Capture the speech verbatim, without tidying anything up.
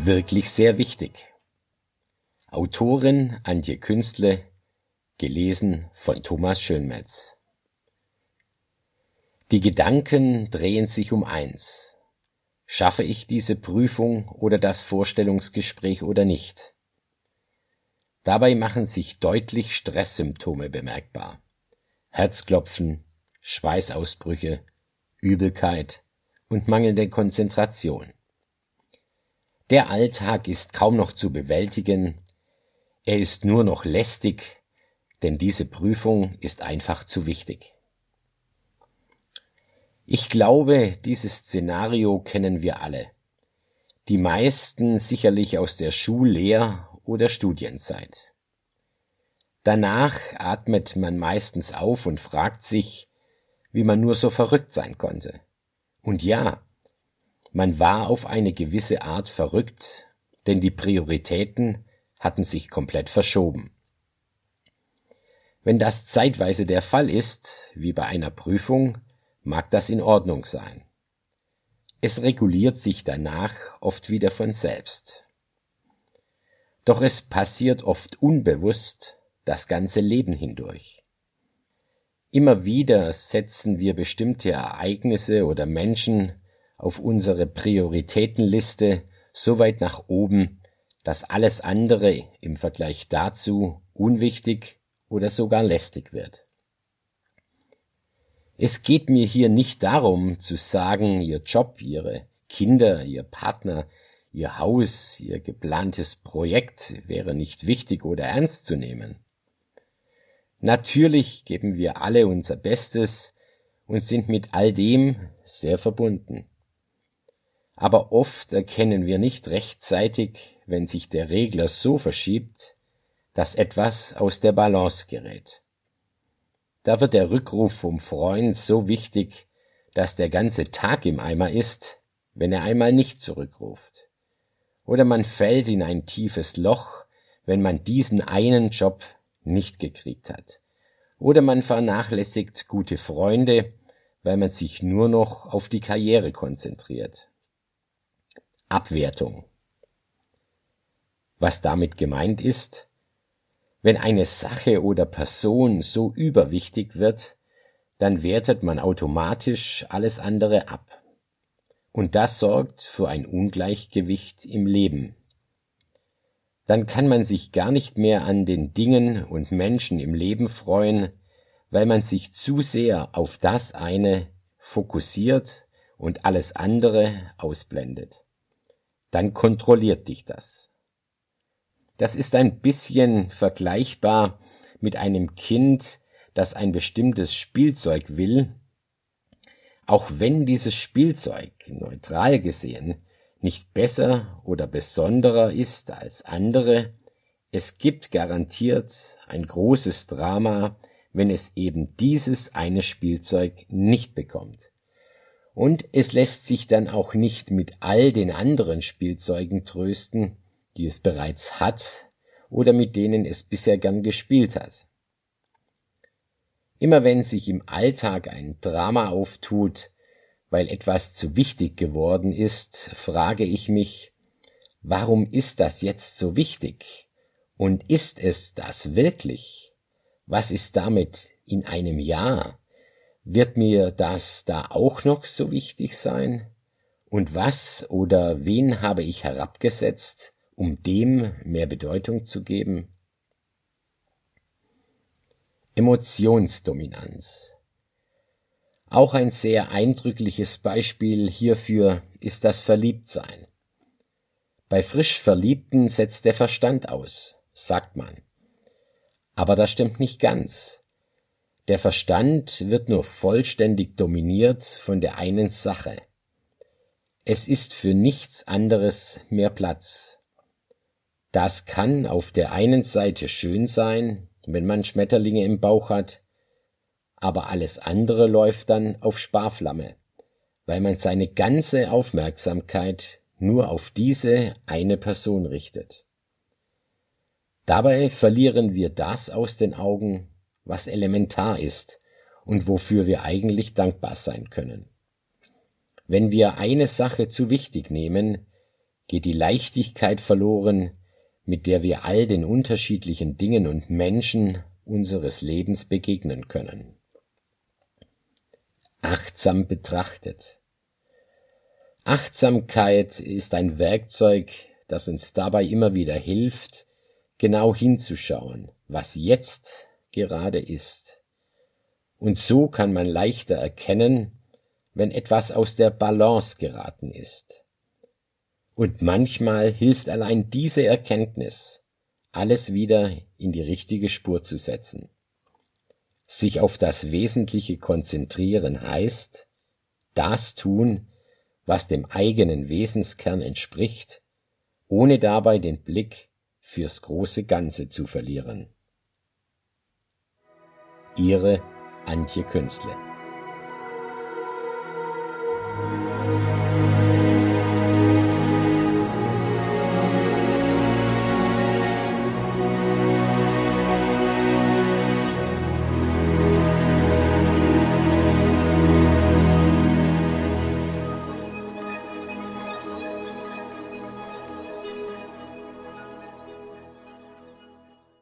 Wirklich sehr wichtig. Autorin Antje Künzle, gelesen von Thomas Schönmetz. Die Gedanken drehen sich um eins. Schaffe ich diese Prüfung oder das Vorstellungsgespräch oder nicht? Dabei machen sich deutlich Stresssymptome bemerkbar. Herzklopfen, Schweißausbrüche, Übelkeit und mangelnde Konzentration. Der Alltag ist kaum noch zu bewältigen, er ist nur noch lästig, denn diese Prüfung ist einfach zu wichtig. Ich glaube, dieses Szenario kennen wir alle. Die meisten sicherlich aus der Schullehr- oder Studienzeit. Danach atmet man meistens auf und fragt sich, wie man nur so verrückt sein konnte. Und ja, man war auf eine gewisse Art verrückt, denn die Prioritäten hatten sich komplett verschoben. Wenn das zeitweise der Fall ist, wie bei einer Prüfung, mag das in Ordnung sein. Es reguliert sich danach oft wieder von selbst. Doch es passiert oft unbewusst das ganze Leben hindurch. Immer wieder setzen wir bestimmte Ereignisse oder Menschen auf unsere Prioritätenliste so weit nach oben, dass alles andere im Vergleich dazu unwichtig oder sogar lästig wird. Es geht mir hier nicht darum zu sagen, Ihr Job, Ihre Kinder, Ihr Partner, Ihr Haus, Ihr geplantes Projekt wäre nicht wichtig oder ernst zu nehmen. Natürlich geben wir alle unser Bestes und sind mit all dem sehr verbunden. Aber oft erkennen wir nicht rechtzeitig, wenn sich der Regler so verschiebt, dass etwas aus der Balance gerät. Da wird der Rückruf vom Freund so wichtig, dass der ganze Tag im Eimer ist, wenn er einmal nicht zurückruft. Oder man fällt in ein tiefes Loch, wenn man diesen einen Job nicht gekriegt hat. Oder man vernachlässigt gute Freunde, weil man sich nur noch auf die Karriere konzentriert. Abwertung. Was damit gemeint ist, wenn eine Sache oder Person so überwichtig wird, dann wertet man automatisch alles andere ab. Und das sorgt für ein Ungleichgewicht im Leben. Dann kann man sich gar nicht mehr an den Dingen und Menschen im Leben freuen, weil man sich zu sehr auf das eine fokussiert und alles andere ausblendet. Dann kontrolliert dich das. Das ist ein bisschen vergleichbar mit einem Kind, das ein bestimmtes Spielzeug will, auch wenn dieses Spielzeug, neutral gesehen, nicht besser oder besonderer ist als andere, es gibt garantiert ein großes Drama, wenn es eben dieses eine Spielzeug nicht bekommt. Und es lässt sich dann auch nicht mit all den anderen Spielzeugen trösten, die es bereits hat oder mit denen es bisher gern gespielt hat. Immer wenn sich im Alltag ein Drama auftut, weil etwas zu wichtig geworden ist, frage ich mich, warum ist das jetzt so wichtig? Und ist es das wirklich? Was ist damit in einem Jahr? Wird mir das da auch noch so wichtig sein? Und was oder wen habe ich herabgesetzt, um dem mehr Bedeutung zu geben? Emotionsdominanz. Auch ein sehr eindrückliches Beispiel hierfür ist das Verliebtsein. Bei frisch Verliebten setzt der Verstand aus, sagt man. Aber das stimmt nicht ganz. Der Verstand wird nur vollständig dominiert von der einen Sache. Es ist für nichts anderes mehr Platz. Das kann auf der einen Seite schön sein, wenn man Schmetterlinge im Bauch hat, aber alles andere läuft dann auf Sparflamme, weil man seine ganze Aufmerksamkeit nur auf diese eine Person richtet. Dabei verlieren wir das aus den Augen, was elementar ist und wofür wir eigentlich dankbar sein können. Wenn wir eine Sache zu wichtig nehmen, geht die Leichtigkeit verloren, mit der wir all den unterschiedlichen Dingen und Menschen unseres Lebens begegnen können. Achtsam betrachtet. Achtsamkeit ist ein Werkzeug, das uns dabei immer wieder hilft, genau hinzuschauen, was jetzt gerade ist. Und so kann man leichter erkennen, wenn etwas aus der Balance geraten ist. Und manchmal hilft allein diese Erkenntnis, alles wieder in die richtige Spur zu setzen. Sich auf das Wesentliche konzentrieren heißt, das tun, was dem eigenen Wesenskern entspricht, ohne dabei den Blick fürs große Ganze zu verlieren. Ihre Antje Künzle.